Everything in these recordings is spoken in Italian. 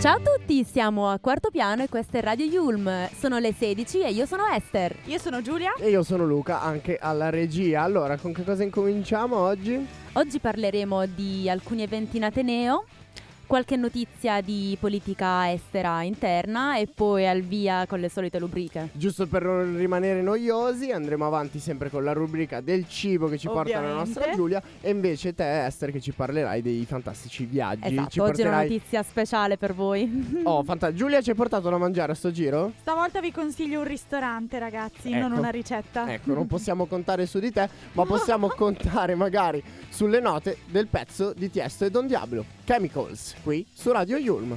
Ciao a tutti, siamo a Quarto Piano e questo è Radio Yulm. Sono le 16 e io sono Esther. Io sono Giulia. E io sono Luca, anche alla regia. Allora, con che cosa incominciamo oggi? Oggi parleremo di alcuni eventi in Ateneo, qualche notizia di politica estera interna e poi al via con le solite rubriche. Giusto per non rimanere noiosi, andremo avanti sempre con la rubrica del cibo che ci porta la nostra Giulia. E invece te, Esther, che ci parlerai dei fantastici viaggi. Esatto, oggi è una notizia speciale per voi. Oh, Giulia, ci hai portato da mangiare a sto giro? Stavolta vi consiglio un ristorante, ragazzi, non una ricetta. Ecco, non possiamo contare su di te, ma possiamo contare magari sulle note del pezzo di Tiesto e Don Diablo, Chemicals, qui su Radio Yulm.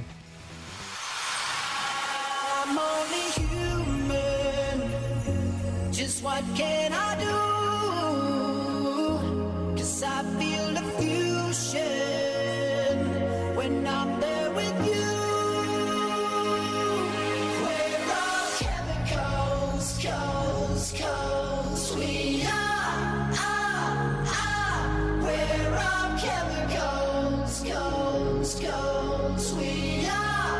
I'm only human. Just what can I do? 'Cause I feel the fusion when I'm there with you. We're all chemicals, we are. We're all chemicals, we are.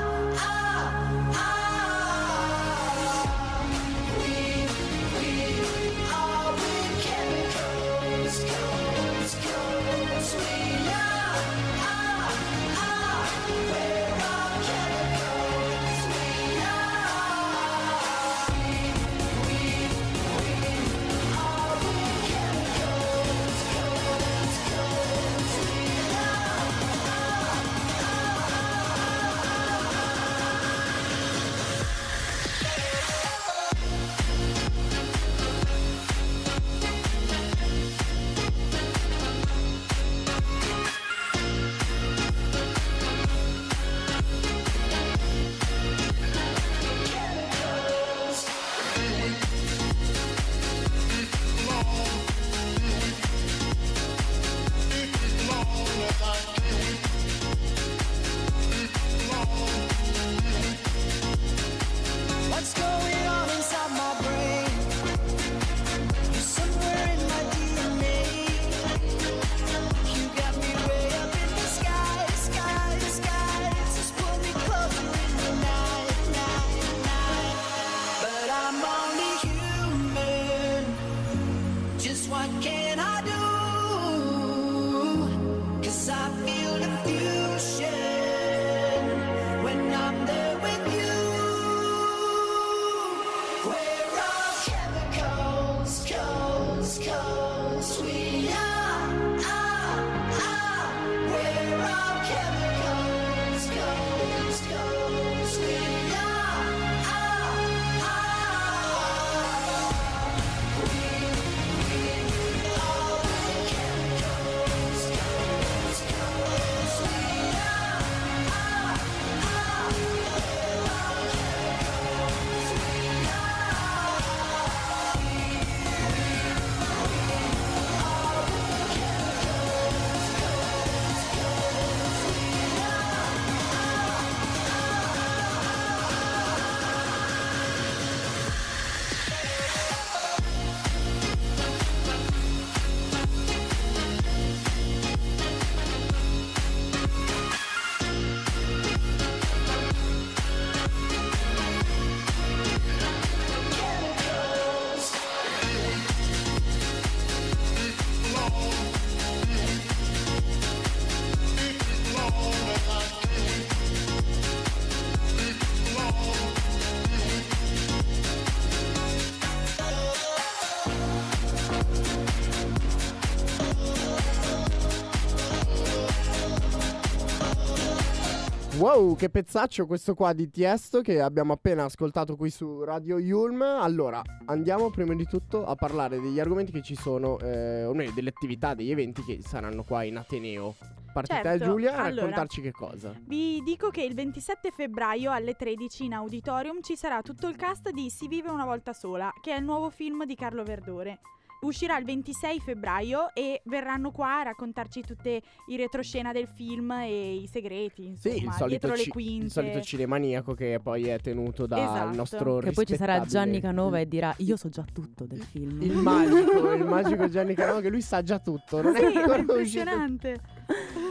Wow, che pezzaccio questo qua di Tiesto che abbiamo appena ascoltato qui su Radio Yulm. Allora, andiamo prima di tutto a parlare degli argomenti che ci sono, o meglio, delle attività, degli eventi che saranno qua in Ateneo. Parti te, Giulia, a raccontarci che cosa. Vi dico che il 27 febbraio alle 13 in auditorium ci sarà tutto il cast di Si vive una volta sola, che è il nuovo film di Carlo Verdore. Uscirà il 26 febbraio e verranno qua a raccontarci tutte i retroscena del film e i segreti, insomma, sì, il solito dietro le quinte. Il solito cinemaniaco che poi è tenuto dal nostro che poi ci sarà Gianni Canova e dirà io so già tutto del film. Il magico Gianni Canova, che lui sa già tutto. Non sì, è ancora impressionante.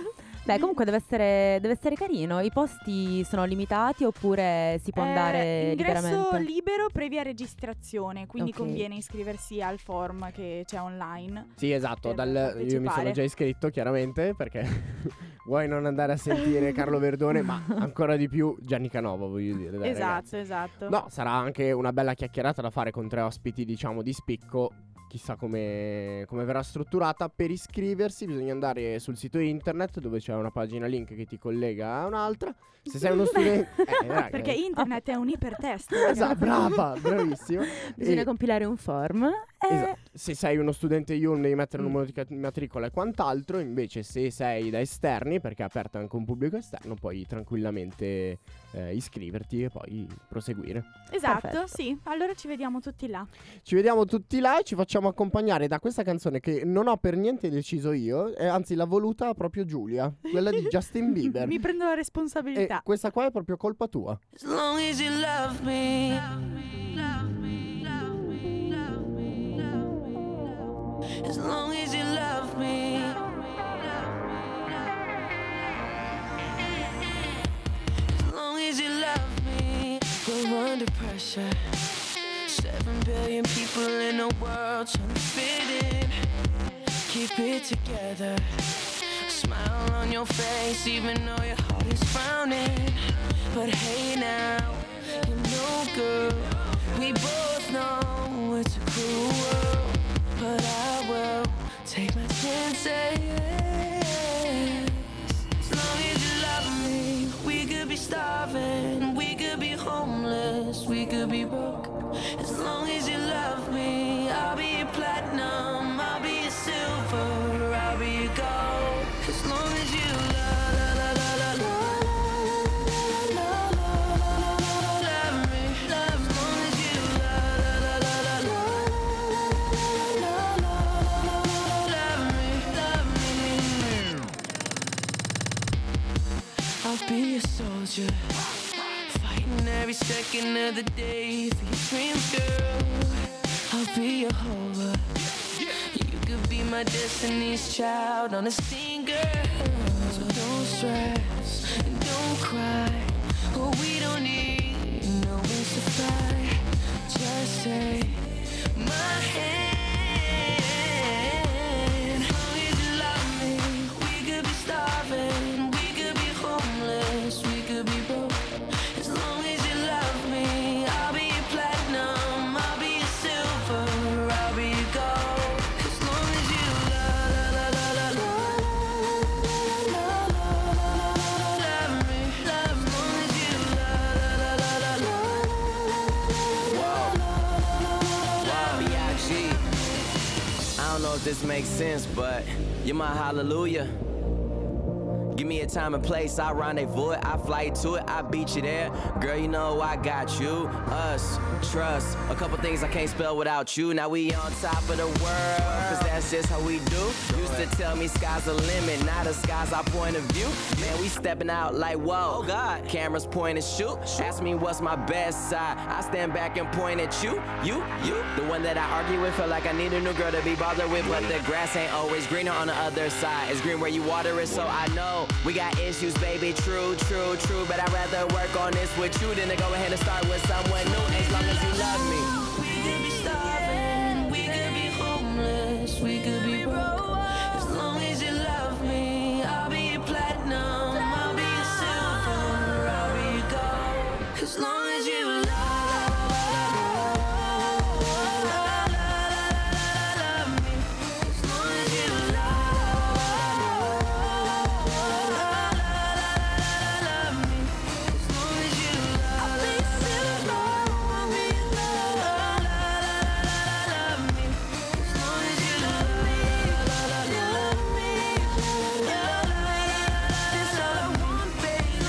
Beh, comunque deve essere carino. I posti sono limitati oppure si può andare ingresso liberamente? libero previa registrazione, quindi Ok. conviene iscriversi al form che c'è online. Sì, esatto, Per io mi sono partecipare. già iscritto chiaramente perché vuoi non andare a sentire Carlo Verdone, ma ancora di più Gianni Canova, voglio dire. Dai, ragazzi. Esatto. No, sarà anche una bella chiacchierata da fare con 3 ospiti, diciamo, di spicco. Chissà come verrà strutturata. Per iscriversi bisogna andare sul sito internet dove c'è una pagina link che ti collega a un'altra. Se sei uno studente... raga, Perché internet è un ipertest. raga. Esatto, brava, bravissima. Bisogna E- compilare un form. Esatto. Se sei uno studente Yulm devi mettere il numero di matricola e quant'altro. Invece se sei da esterni, perché è aperta anche un pubblico esterno, puoi tranquillamente iscriverti e poi proseguire. Esatto, Perfetto. sì. Allora ci vediamo tutti là. Ci vediamo tutti là e ci facciamo accompagnare da questa canzone che non ho per niente deciso io, anzi l'ha voluta proprio Giulia, quella di Justin Bieber. Mi prendo la E responsabilità. questa qua è proprio colpa tua. As long as you love me. As long as you love me. As long as you love me. We're under pressure. 7 billion people in the world trying to fit in. Keep it together. Smile on your face even though your heart is frowning. But hey now, you know girl, we both know it's a cruel world. But I will take my chances. As long as you love me, we could be starving, we could be homeless, we could be broke. As long as you love me, I'll be your platinum, I'll be your silver, I'll be your gold. As long as you love me, as long as you love me. I'll be a soldier, fighting every second of the day for your dreams, girl. I'll be your hover. You could be my destiny's child on a stinger. So don't stress and don't cry. Oh, we don't need no wings to fly. Just take my hand. As long as you love me, we could be starving, we could be homeless, we could be broke. As long as you love me, I'll be your platinum, I'll be your silver, I'll be your gold. As long as you love me, as long as you B.I.G. I don't know if this makes sense, but you're my hallelujah. Give me a time and place, I rendezvous it, I fly to it, I beat you there. Girl, you know I got you, us, trust. A couple things I can't spell without you. Now we on top of the world, cause that's just how we do. Used to tell me sky's the limit, now the sky's our point of view. Man, we stepping out like whoa, oh God. Cameras point and shoot, ask me what's my best side. I stand back and point at you. The one that I argue with, feel like I need a new girl to be bothered with. But the grass ain't always greener on the other side. It's green where you water it, so I know we got issues, baby, true. But I'd rather work on this with you than to go ahead and start with someone new. As long as you love me. we could be starving, we could be homeless, we could be broke. As long as you love me, I'll be your platinum, I'll be your silver, I'll be your gold. As long as you love me, as long as you love me, as long as you I'll be your silver, I'll be your love me, as long as you love me, that's all I want, baby.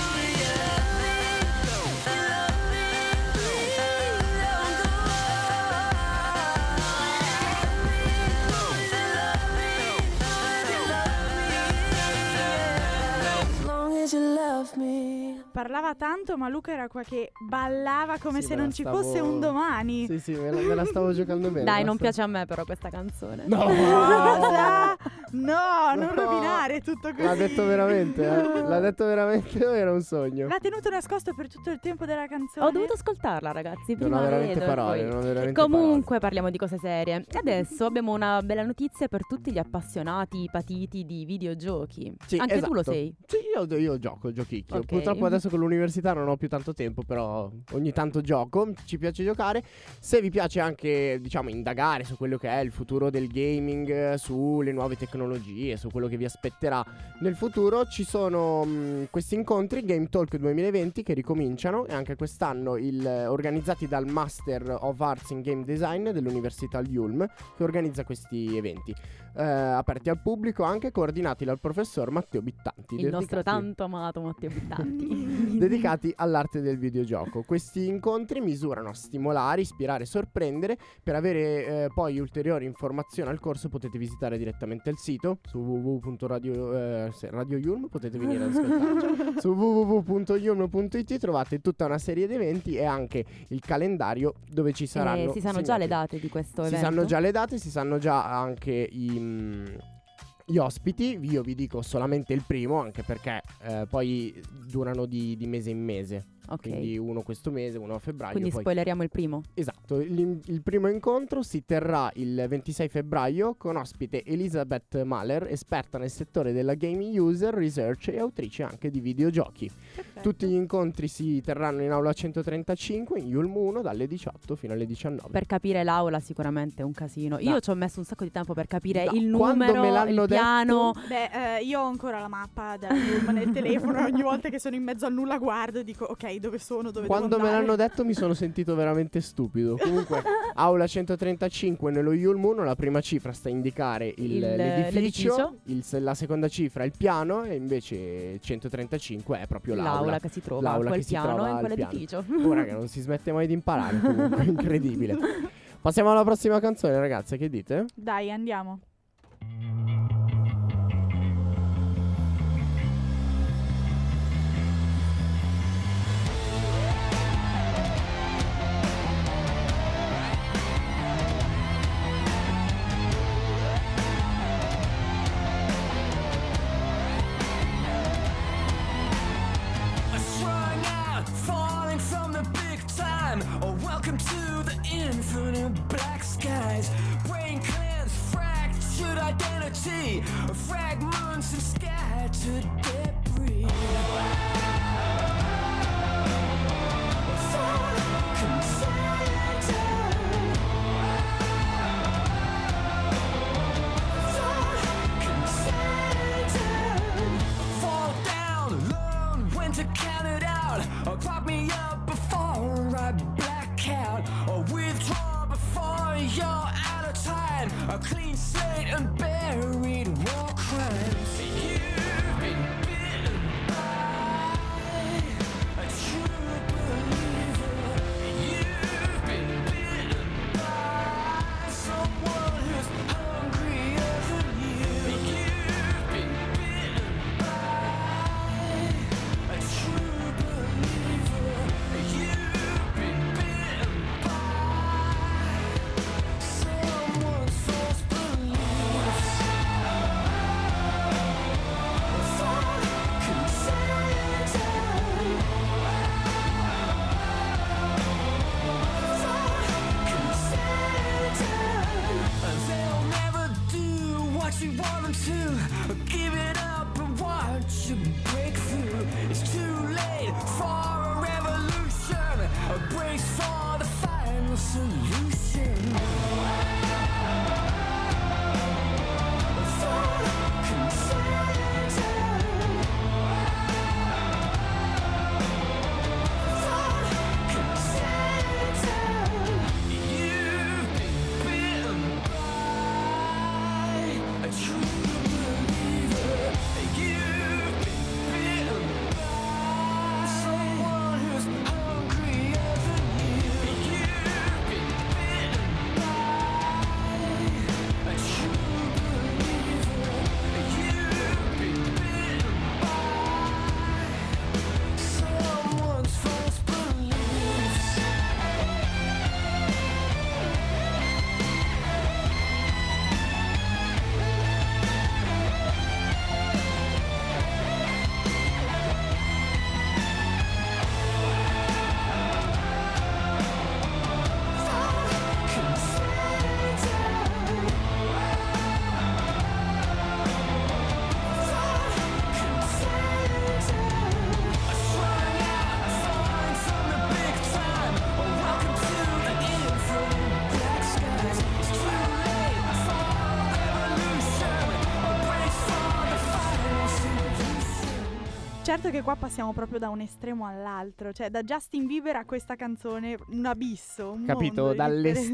As long as you love me. Parlava tanto, ma Luca era qua che ballava come Sì, se me non la ci stavo- fosse un domani. Sì, me la stavo giocando bene. Dai, me la non stavo- piace a me però questa canzone. No! Cosa? No, non No. rovinare tutto così. L'ha detto veramente, L'ha detto veramente o era un sogno? L'ha tenuto nascosto per tutto il tempo della canzone. Ho dovuto ascoltarla, ragazzi. Non Prima ha veramente vedo e parole, poi- non ha veramente Comunque parliamo di cose serie. E adesso abbiamo una bella notizia per tutti gli appassionati patiti di videogiochi. Sì, Anche tu lo esatto. sei. Sì, io gioco, giochicchio. Ok. Purtroppo adesso con l'università non ho più tanto tempo, però ogni tanto gioco, ci piace giocare. Se vi piace anche, diciamo, indagare su quello che è il futuro del gaming, sulle nuove tecnologie, su quello che vi aspetterà nel futuro, ci sono questi incontri Game Talk 2020 che ricominciano e anche quest'anno organizzati dal Master of Arts in Game Design dell'Università Ulm, che organizza questi eventi. Aperti al pubblico, anche coordinati dal professor Matteo Bittanti. Il nostro dedicati- tanto amato Matteo Bittanti. dedicati all'arte del videogioco. Questi incontri misurano a stimolare, ispirare e sorprendere. Per avere poi ulteriori informazioni al corso potete visitare direttamente il sito su Radio Yulm, potete venire ad ascoltarci. Su www.yulm.it trovate tutta una serie di eventi e anche il calendario dove ci saranno si sanno già le segnati. date di questo Si evento. sanno già le date, si sanno già anche gli ospiti. Io vi dico solamente il primo, anche perché poi durano di mese in mese. Ok. Quindi uno questo mese, uno a febbraio. Quindi poi... spoileriamo il primo. Esatto, il primo incontro si terrà il 26 febbraio con ospite Elizabeth Mahler, esperta nel settore della gaming user research e autrice anche di videogiochi. Perfetto. Tutti gli incontri si terranno in aula 135 in Yulm 1 dalle 18 fino alle 19. Per capire l'aula sicuramente è un casino. Io Da- ci ho messo un sacco di tempo per capire Da il quando numero, me l'hanno il piano. Beh, io ho ancora la mappa della Yulm nel telefono e ogni volta che sono in mezzo al nulla guardo e dico ok, dove sono, dove Quando devo me andare? l'hanno detto mi sono sentito veramente stupido. Comunque, aula 135 nello Yulm 1, la prima cifra sta a indicare l'edificio, la seconda cifra è il piano e invece 135 è proprio L'aula che si trova, L'aula quel che si piano trova in al quell'edificio. Ora che non si smette mai di imparare, comunque, incredibile. Passiamo alla prossima canzone, ragazze, che dite? Dai, andiamo. Strung out, falling from the big time. Oh, welcome to the infinite black skies. Brain cleansed, fractured identity. Fragments and scattered debris. Fall down, learn when to count it out. Or pop me up before I black out. Or withdraw before you're out of time. A clean slate and buried war crimes. You've been bitten by a true believer. You've been bitten by someone who's hungrier than you. You've been bitten by a true believer. You've been bitten by someone's false beliefs. They'll never do what you want them to. Give it up and watch you break through. It's too late for a revolution. Brace for the final solution. You've been bitten by a true believer. You've been bitten by someone who's hungrier than you. You've been bitten by Certo che qua passiamo proprio da un estremo all'altro, cioè da Justin Bieber a questa canzone, un abisso, un Capito? mondo di Dalle differenza.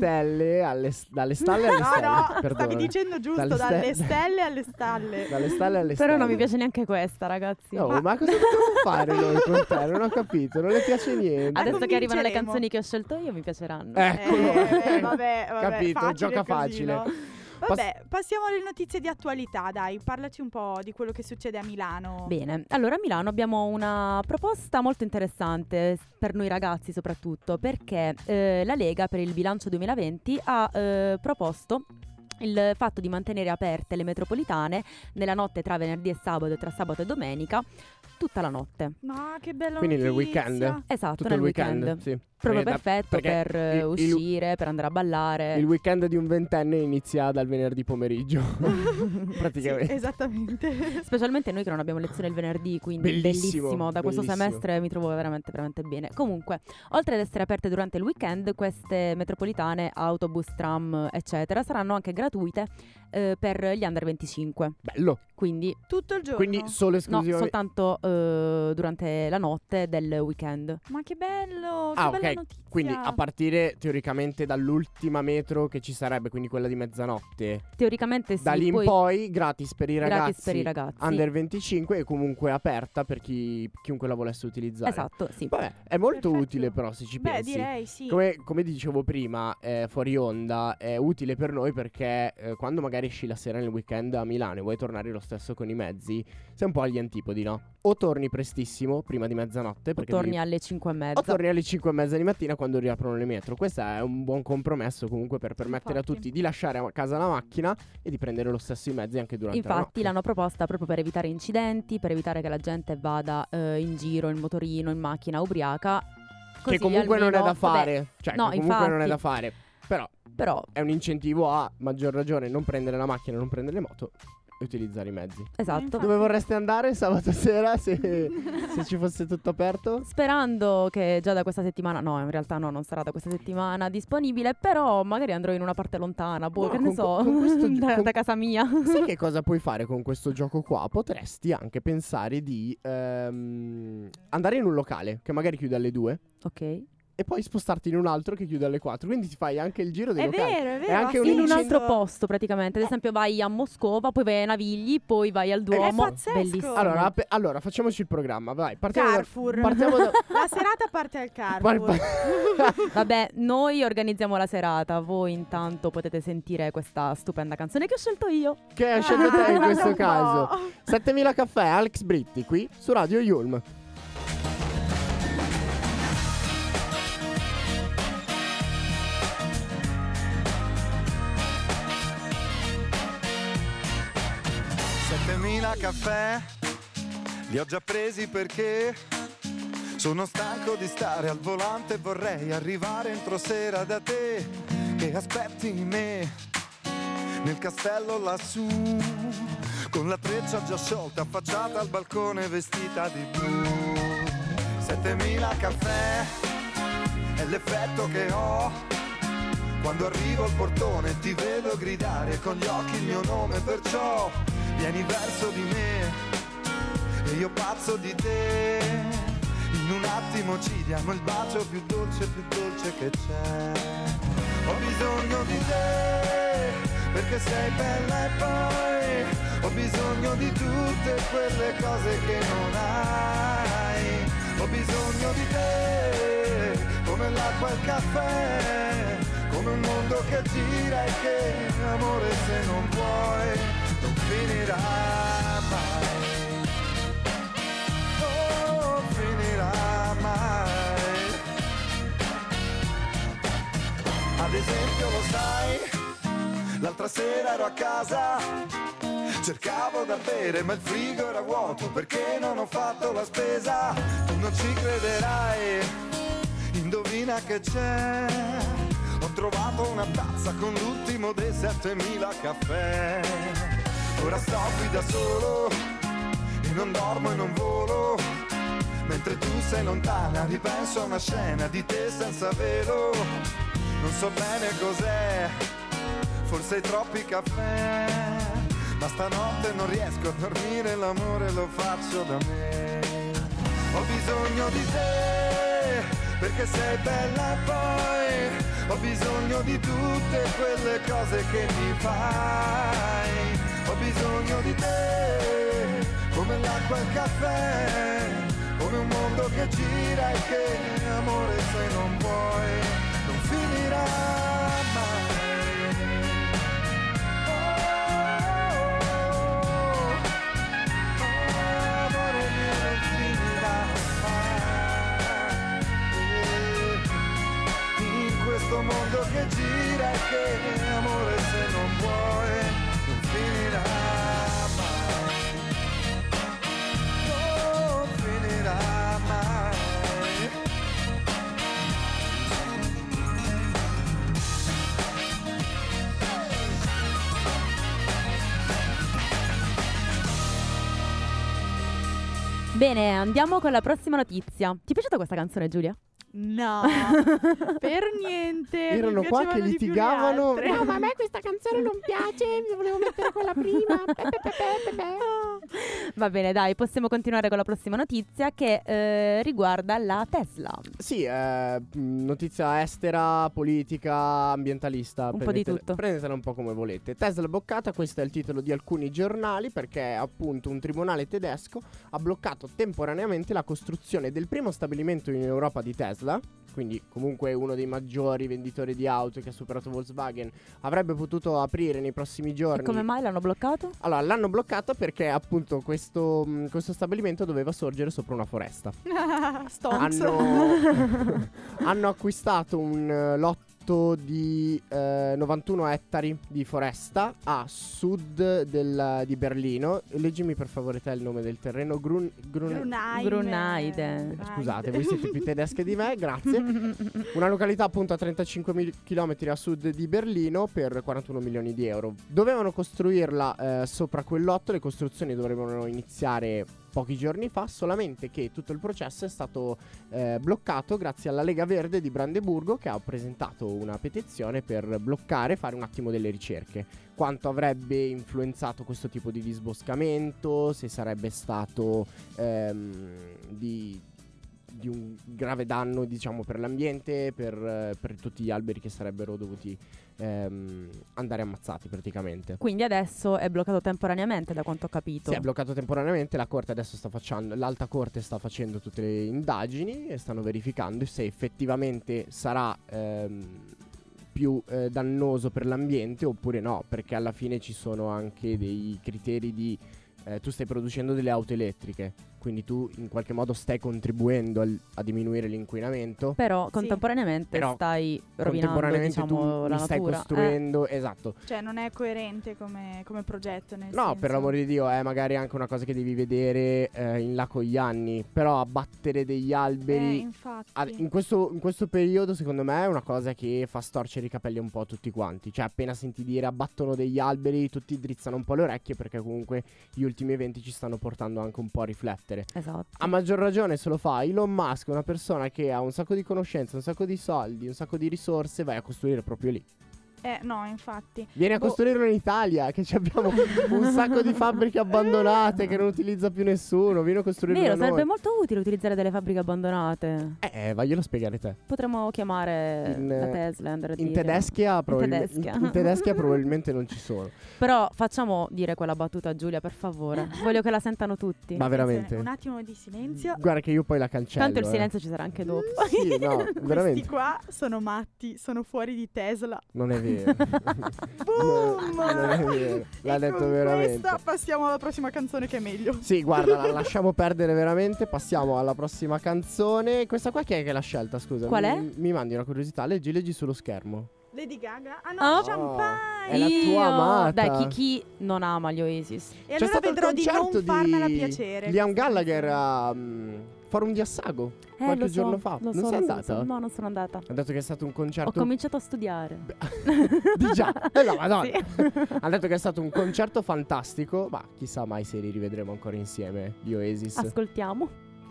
dalle stalle alle stalle. No, stavi perdonami. dicendo giusto, dalle stelle alle stalle. Dalle stalle alle stalle. Però non mi piace neanche questa, ragazzi. No, ma cosa dobbiamo fare noi con te? Non ho capito, non le piace niente. Adesso che arrivano le convinceremo. canzoni che ho scelto io mi piaceranno. Eccolo. Vabbè, Capito, facile gioca così, facile. no? Vabbè, passiamo alle notizie di attualità, dai, parlaci un po' di quello che succede a Milano. Bene, allora a Milano abbiamo una proposta molto interessante per noi ragazzi soprattutto, perché la Lega per il bilancio 2020 ha proposto il fatto di mantenere aperte le metropolitane nella notte tra venerdì e sabato e tra sabato e domenica tutta la notte. Ma che bella Quindi nel notizia. weekend? Esatto, Tutto nel il weekend, sì. Proprio Perché perfetto perché per uscire, per andare a ballare. il weekend di un ventenne inizia dal venerdì pomeriggio. Praticamente. Sì, esattamente. Specialmente noi che non abbiamo lezione il venerdì, quindi Bellissimo, Da questo bellissimo. semestre mi trovo veramente, veramente bene. Comunque, oltre ad essere aperte durante il weekend, queste metropolitane, autobus, tram, eccetera, saranno anche gratuite per gli under 25. Bello. Quindi, Tutto il giorno. Quindi solo no, esclusivamente. soltanto durante la notte del weekend. Ma che bello, che Ah, bella ok. notizia. Quindi a partire teoricamente dall'ultima metro che ci sarebbe, quindi quella di mezzanotte. Teoricamente sì, Da lì in poi poi gratis per i gratis ragazzi. per i ragazzi. Under 25 e comunque aperta per chiunque la volesse utilizzare. Esatto, sì. Vabbè, è molto Perfetto. utile però se ci Beh, pensi. direi sì. Come dicevo prima, fuori onda, è utile per noi perché quando magari esci la sera nel weekend a Milano e vuoi tornare lo stesso con i mezzi, sei un po' agli antipodi, no? O torni prestissimo, prima di mezzanotte, perché Torni alle 5:30. o torni alle 5:30 di mattina quando riaprono le metro. Questo è un buon compromesso comunque per permettere Infatti. a tutti di lasciare a casa la macchina e di prendere lo stesso i mezzi anche durante la Infatti notte. l'hanno proposta proprio per evitare incidenti, per evitare che la gente vada in giro in motorino, in macchina ubriaca. Che Così comunque non è almeno- da fare. vabbè, Cioè, no, che comunque non è infatti. da fare. Però però è un incentivo a maggior ragione non prendere la macchina, non prendere le moto e utilizzare i mezzi. esatto. Infatti. Dove vorreste andare sabato sera se ci fosse tutto aperto? Sperando che già da questa settimana, no, in realtà no, non sarà da questa settimana disponibile, però magari andrò in una parte lontana, boh, No, che ne so, con questo da casa mia. Sai che cosa puoi fare con questo gioco qua? Potresti anche pensare di andare in un locale che magari chiude alle 2 Ok. e poi spostarti in un altro che chiude alle 4. Quindi ti fai anche il giro dei È locali. vero, è vero. È anche ha un In un senso. altro posto praticamente, ad esempio vai a Moscova, poi vai a Navigli, poi vai al Duomo. pazzesco. Bellissimo. Allora, facciamoci il programma. Vai, partiamo Carrefour. partiamo da La serata parte al Carrefour. Vabbè, noi organizziamo la serata, voi intanto potete sentire questa stupenda canzone che ho scelto io. Che hai scelto te in Guarda questo un po'. caso. 7000 caffè, Alex Britti qui su Radio Yulm. Caffè, li ho già presi perché sono stanco di stare al volante e vorrei arrivare entro sera da te, che aspetti me nel castello lassù, con la treccia già sciolta, affacciata al balcone vestita di blu. 7000 caffè è l'effetto che ho quando arrivo al portone, ti vedo gridare con gli occhi il mio nome, perciò vieni verso di me e io pazzo di te. In un attimo ci diamo il bacio più dolce che c'è. Ho bisogno di te perché sei bella e poi ho bisogno di tutte quelle cose che non hai. Ho bisogno di te come l'acqua e il caffè, come un mondo che gira e che amore se non vuoi non finirà mai. Oh, finirà mai. Ad esempio lo sai, l'altra sera ero a casa, cercavo da bere ma il frigo era vuoto perché non ho fatto la spesa. Tu non ci crederai, indovina che c'è. Ho trovato una tazza con l'ultimo dei 7000 caffè. Ora sto qui da solo e non dormo e non volo, mentre tu sei lontana ripenso a una scena di te senza velo. Non so bene cos'è, forse i troppi caffè, ma stanotte non riesco a dormire, l'amore lo faccio da me. Ho bisogno di te, perché sei bella e poi ho bisogno di tutte quelle cose che mi fai. Ho bisogno di te, come l'acqua e il caffè, come un mondo che gira e che, amore, se non vuoi, non finirà mai. Amore mio, non finirà mai. In questo mondo che gira e che, amore, se non vuoi, non finirà mai. Non finirà mai. Bene, andiamo con la prossima notizia. Ti è piaciuta questa canzone, Giulia? No, per niente. Erano mi qua che piacevano di più le litigavano. altre. No, ma a me questa canzone non piace, volevo mettere quella prima. Va bene, dai, possiamo continuare con la prossima notizia che riguarda la Tesla. Sì, notizia estera, politica, ambientalista. Un po' di tutto. Prendetela un po' come volete. Tesla bloccata, questo è il titolo di alcuni giornali, perché appunto un tribunale tedesco ha bloccato temporaneamente la costruzione del primo stabilimento in Europa di Tesla. Quindi comunque uno dei maggiori venditori di auto che ha superato Volkswagen. Avrebbe potuto aprire nei prossimi giorni. E come mai l'hanno bloccato? Allora, l'hanno bloccata perché appunto questo stabilimento doveva sorgere sopra una foresta. Stonks. Hanno acquistato un lotto di 91 ettari di foresta a sud di Berlino. Leggimi per favore te il nome del terreno. Grunheide. Scusate, voi siete più tedesche di me, grazie. Una località appunto a 35 km a sud di Berlino per 41 milioni di euro. Dovevano costruirla sopra quel lotto, le costruzioni dovevano iniziare pochi giorni fa, solamente che tutto il processo è stato bloccato grazie alla Lega Verde di Brandeburgo, che ha presentato una petizione per bloccare, fare un attimo delle ricerche. Quanto avrebbe influenzato questo tipo di disboscamento, se sarebbe stato di un grave danno, diciamo, per l'ambiente, per tutti gli alberi che sarebbero dovuti andare ammazzati praticamente. Quindi adesso è bloccato temporaneamente, da quanto ho capito. Si è bloccato temporaneamente, la corte adesso l'alta corte sta facendo tutte le indagini e stanno verificando se effettivamente sarà più dannoso per l'ambiente oppure no, perché alla fine ci sono anche dei criteri di tu stai producendo delle auto elettriche, quindi tu in qualche modo stai contribuendo a diminuire l'inquinamento. Però contemporaneamente stai rovinando, diciamo, la stai natura. costruendo, esatto. Cioè non è coerente come progetto, nel No, senso. per l'amore di Dio, è magari anche una cosa che devi vedere in là con gli anni. Però abbattere degli alberi infatti. in questo periodo, secondo me, è una cosa che fa storcere i capelli un po' a tutti quanti. Cioè, appena senti dire abbattono degli alberi, tutti drizzano un po' le orecchie, perché comunque gli ultimi eventi ci stanno portando anche un po' a riflettere. Esatto. A maggior ragione se lo fa Elon Musk, una persona che ha un sacco di conoscenze, un sacco di soldi, un sacco di risorse, vai a costruire proprio lì. No, infatti. Vieni a costruirlo in Italia, che ci abbiamo un sacco di fabbriche abbandonate che non utilizza più nessuno. Vieni a costruirlo da Vero, noi. sarebbe molto utile utilizzare delle fabbriche abbandonate. Vaglielo a spiegare te. Potremmo chiamare la Tesla e andare a In dire. Tedeschia probabilmente non ci sono. Però facciamo dire quella battuta a Giulia, per favore. Voglio che la sentano tutti. Ma veramente. Un attimo di silenzio. Guarda che io poi la cancello. Tanto il silenzio ci sarà anche dopo. Sì, no, veramente. Questi qua sono matti, sono fuori di Tesla. Non è vero. Boom! Non è vero. L'ha E detto con veramente. questa passiamo alla prossima canzone che è meglio. Sì, guarda, la lasciamo perdere veramente. Passiamo alla prossima canzone. Questa qua chi è che l'ha scelta, scusa? Qual è? Mi mandi una curiosità. Leggi sullo schermo. Lady Gaga? Ah no, Oh. Champagne! È la tua amata. Dai, chi non ama gli Oasis? E C'è allora stato il vedrò di concerto non farmela piacere. Liam Gallagher a Forum di Assago qualche lo so, giorno fa. lo Non so, sei lo so, andata? No, non sono andata. Ha detto che è stato un concerto. Ho cominciato a studiare. Di già. No, madonna. Sì. Ha detto che è stato un concerto fantastico. Ma chissà mai se li rivedremo ancora insieme, gli Oasis. Ascoltiamo.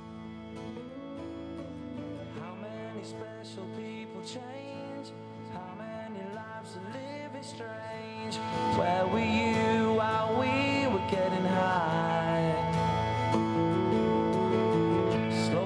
How many special people change? How many lives are living strange? Where were you while we were getting high?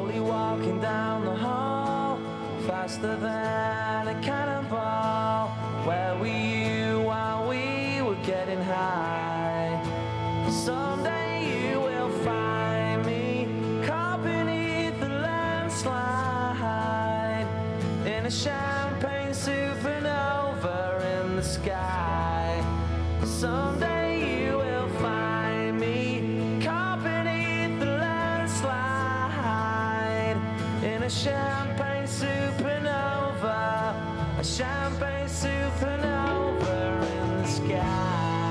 Someday you will find me caught beneath the landslide in a champagne supernova in the sky. Someday you will find me caught beneath the landslide in a champagne supernova, a champagne supernova in the sky.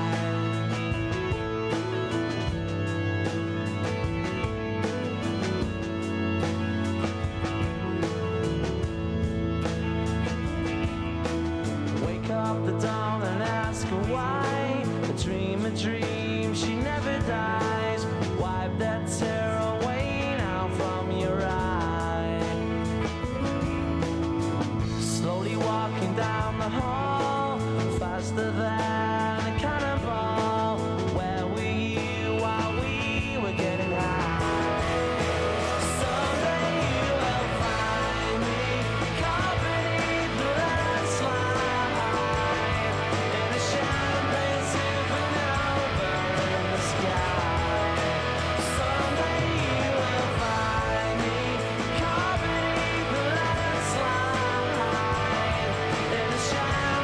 Up the dawn and ask her why. A dream, she never dies. Wipe that tear away now from your eye. Slowly walking down the hall, faster than a cannonball. Where were you while we were getting high? Someday you will find me caught beneath the landslide. Shine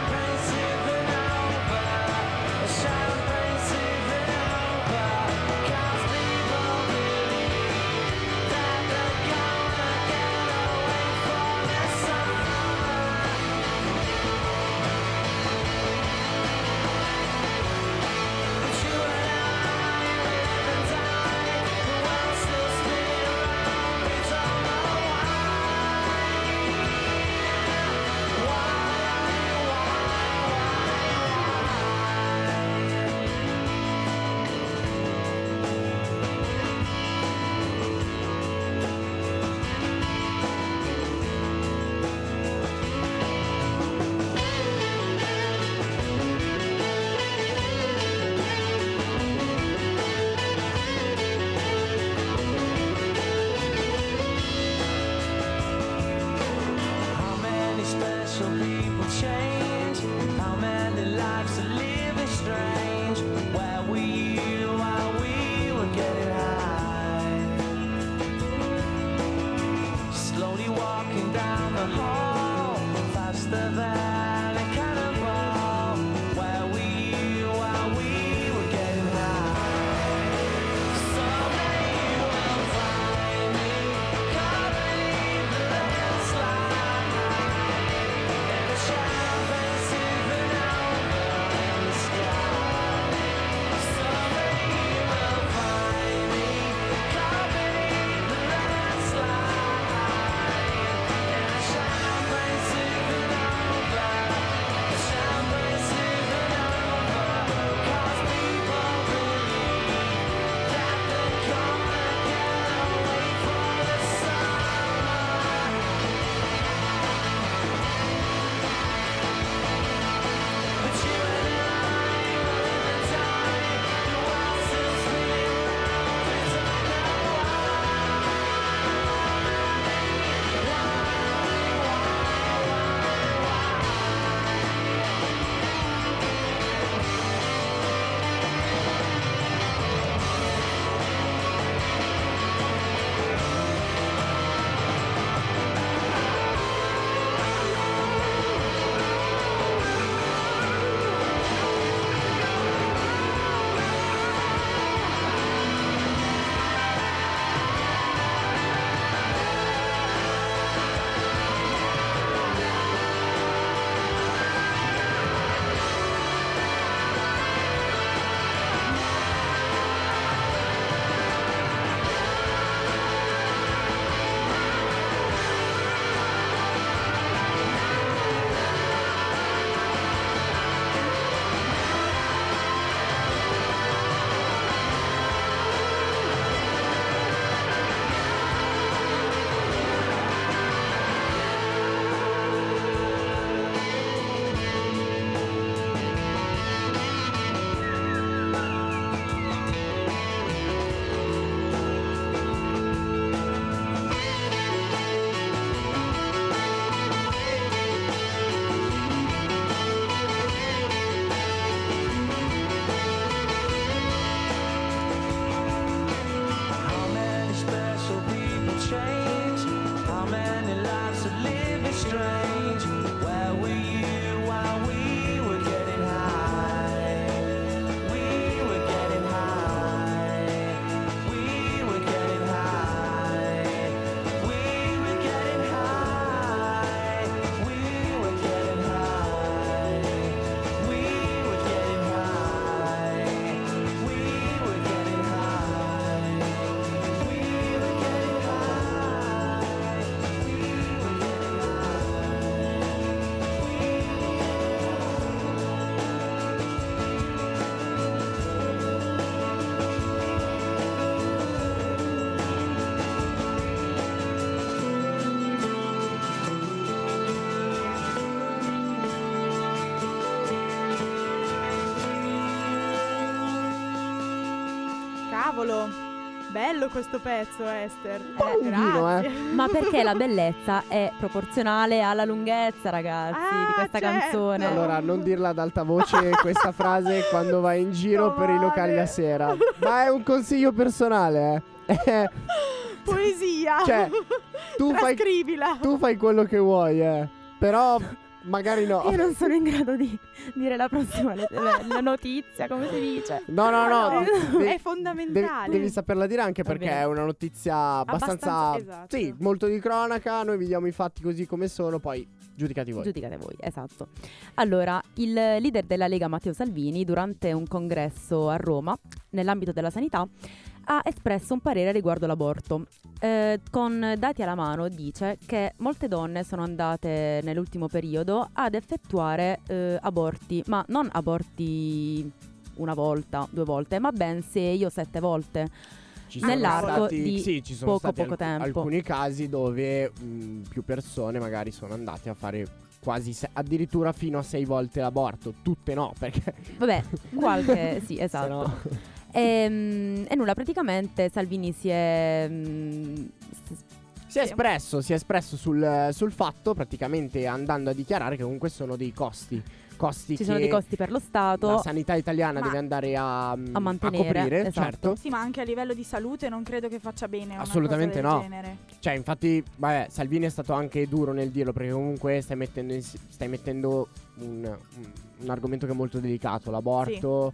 Cavolo. Bello questo pezzo, Esther. lunghino, Grazie. Ma perché la bellezza è proporzionale alla lunghezza, ragazzi, di questa certo. canzone. Allora, non dirla ad alta voce questa frase quando vai in giro per i locali la sera. Ma è un consiglio personale, Poesia. Cioè, tu fai- Trascrivila. Tu fai quello che vuoi, però magari no. Io non sono in grado di dire la prossima la notizia, come si dice. No, È fondamentale. devi saperla dire anche Va perché bene. è una notizia abbastanza esatto. sì, molto di cronaca. Noi vi diamo i fatti così come sono, poi giudicati voi. Giudicate voi, esatto. Allora, il leader della Lega Matteo Salvini, durante un congresso a Roma, nell'ambito della sanità, ha espresso un parere riguardo l'aborto. Con dati alla mano dice che molte donne sono andate nell'ultimo periodo ad effettuare aborti, ma non aborti una volta, 2 volte, ma ben 6 o 7 volte. Ci sono Nell'arco stati, di sì, ci sono poco, stati poco tempo. alcuni casi dove più persone magari sono andate a fare quasi addirittura fino a 6 volte l'aborto. Tutte no, perché Vabbè, qualche... sì, se esatto. no- E nulla, praticamente Salvini si è... Si è espresso sul fatto, praticamente andando a dichiarare che comunque sono dei costi ci che sono dei costi per lo Stato. la sanità italiana Ma- deve andare a mantenere, coprire, esatto. certo. Sì, ma anche a livello di salute non credo che faccia bene una Assolutamente cosa no. del genere. Cioè, infatti, vabbè, Salvini è stato anche duro nel dirlo, perché comunque stai mettendo un argomento che è molto delicato. L'aborto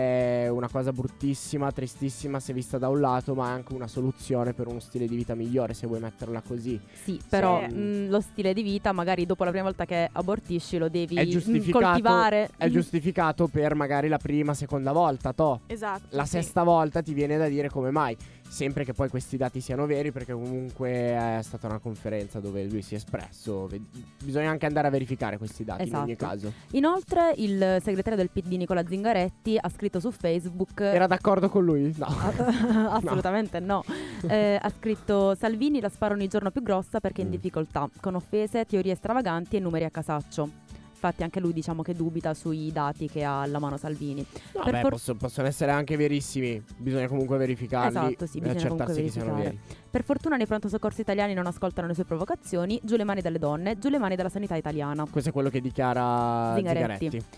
è una cosa bruttissima, tristissima se vista da un lato, ma è anche una soluzione per uno stile di vita migliore, se vuoi metterla così. Sì, però Sì. lo stile di vita, magari dopo la prima volta che abortisci, lo devi È giustificato, coltivare. è giustificato per magari la prima, seconda volta, Esatto. la sì. sesta volta ti viene da dire come mai. Sempre che poi questi dati siano veri, perché comunque è stata una conferenza dove lui si è espresso. Bisogna anche andare a verificare questi dati in ogni Esatto. caso. Inoltre il segretario del PD Nicola Zingaretti ha scritto su Facebook Era d'accordo con lui? No. assolutamente no. Ha scritto: Salvini la spara ogni giorno più grossa perché è in difficoltà, con offese, teorie stravaganti e numeri a casaccio. Infatti anche lui diciamo che dubita sui dati che ha alla mano Salvini. No, Per beh, for- possono essere anche verissimi. Bisogna comunque verificarli. Esatto, sì, e bisogna comunque accertarsi che siano verificare. veri. Per fortuna nei pronto soccorso italiani non ascoltano le sue provocazioni. Giù le mani dalle donne, giù le mani dalla sanità italiana. Questo è quello che dichiara Zingaretti. Zingaretti.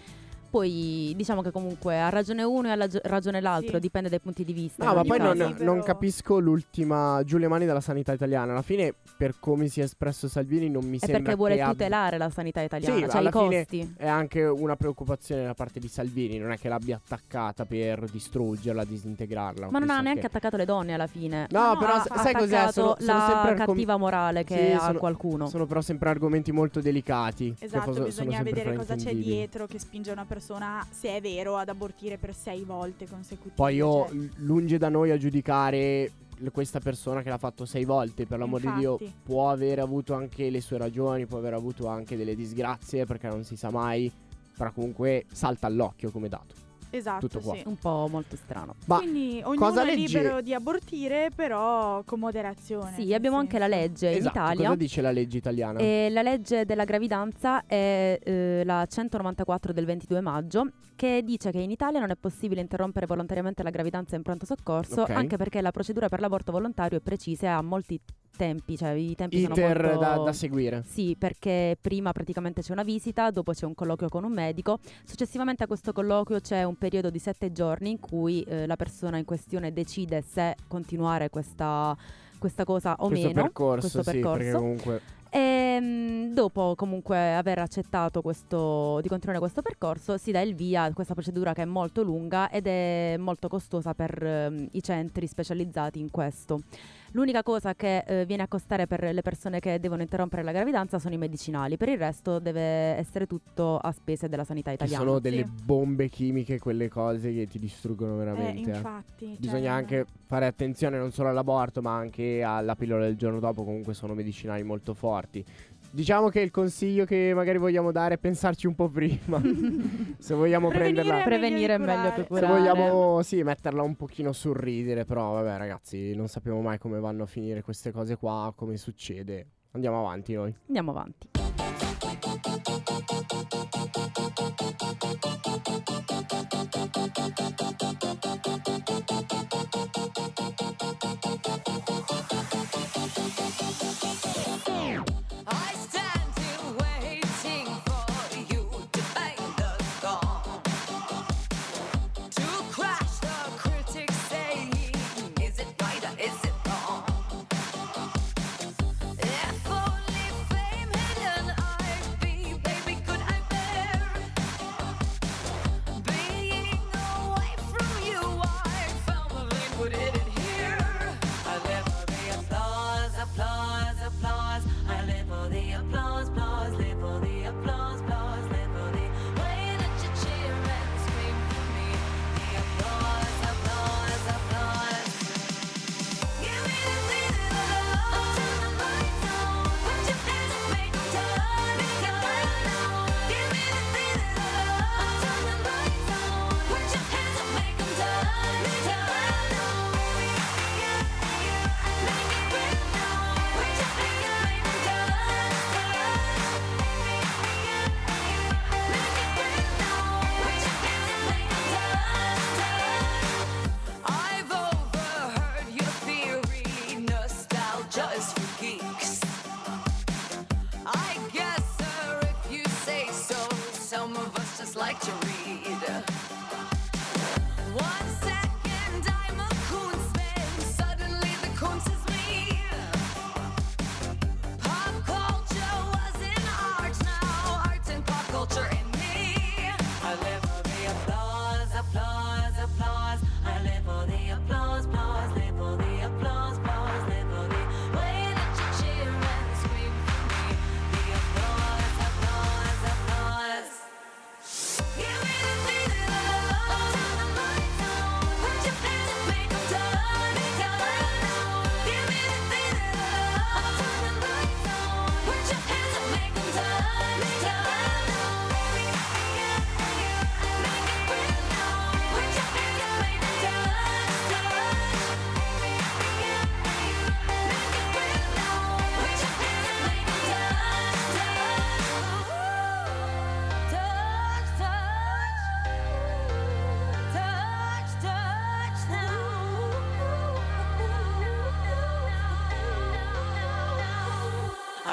Poi diciamo che comunque ha ragione uno e ha ragione l'altro, Sì. dipende dai punti di vista. No, in ma ogni poi caso. non, Sì, non però- capisco l'ultima giù le mani dalla sanità italiana. Alla fine, per come si è espresso Salvini, non mi È sembra perché vuole che abbia- tutelare la sanità italiana, Sì, cioè alla i fine costi. è anche una preoccupazione da parte di Salvini. Non è che l'abbia attaccata per distruggerla, disintegrarla. Ma non ha chissà neanche che. attaccato le donne alla fine. No, No, però ha sai cos'è? Attaccato Sono la sempre cattiva morale che Sì, ha sono- qualcuno. Sono però sempre argomenti molto delicati. che Esatto, sono bisogna sempre vedere cosa c'è fraintendibili. dietro che spinge una persona, se è vero, ad abortire per 6 volte consecutive. Poi io, cioè, lungi da noi a giudicare questa persona che l'ha fatto 6 volte, per l'amor di Dio, Infatti. può aver avuto anche le sue ragioni, può aver avuto anche delle disgrazie, perché non si sa mai. Però comunque salta all'occhio come dato. esatto, tutto qua. sì. Un po' molto strano. Ma Quindi ognuno cosa è legge? libero di abortire, però con moderazione. Sì, nel abbiamo anche la senso. legge in esatto, Italia. cosa dice la legge italiana? E la legge della gravidanza è la 194 del 22 maggio, che dice che in Italia non è possibile interrompere volontariamente la gravidanza in pronto soccorso, Ok. anche perché la procedura per l'aborto volontario è precisa e ha molti tempi, cioè i tempi sono Iter molto... da seguire. Sì, perché prima praticamente c'è una visita, dopo c'è un colloquio con un medico, successivamente a questo colloquio c'è un periodo di 7 giorni in cui la persona in questione decide se continuare questa cosa o questo meno. percorso, questo sì, perché percorso. comunque E dopo comunque aver accettato di continuare questo percorso si dà il via a questa procedura che è molto lunga ed è molto costosa per i centri specializzati in questo. L'unica cosa che viene a costare per le persone che devono interrompere la gravidanza sono i medicinali, per il resto deve essere tutto a spese della sanità ci italiana. sono delle Sì. bombe chimiche, quelle cose che ti distruggono veramente. Infatti. cioè, Bisogna anche fare attenzione non solo all'aborto, ma anche alla pillola del giorno dopo. Comunque sono medicinali molto forti. Diciamo che il consiglio che magari vogliamo dare è pensarci un po' prima. Se vogliamo prenderla, Prevenire è meglio che se curare. vogliamo metterla un pochino sul ridere. Però vabbè ragazzi, non sappiamo mai come vanno a finire queste cose qua, come succede. Andiamo avanti noi. Andiamo avanti.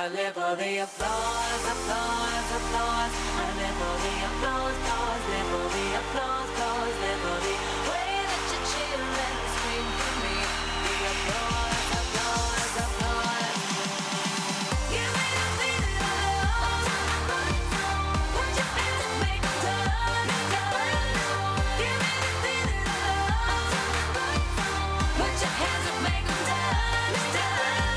I live for the applause, applause, applause. I live for the applause, applause, live for the applause, applause, live for the way that you chill and scream for me. The applause, applause, applause. Give me the feeling of love. Put your hands up, make them dance, dance. Give me the feeling of love. Put your hands up, make them dance, dance.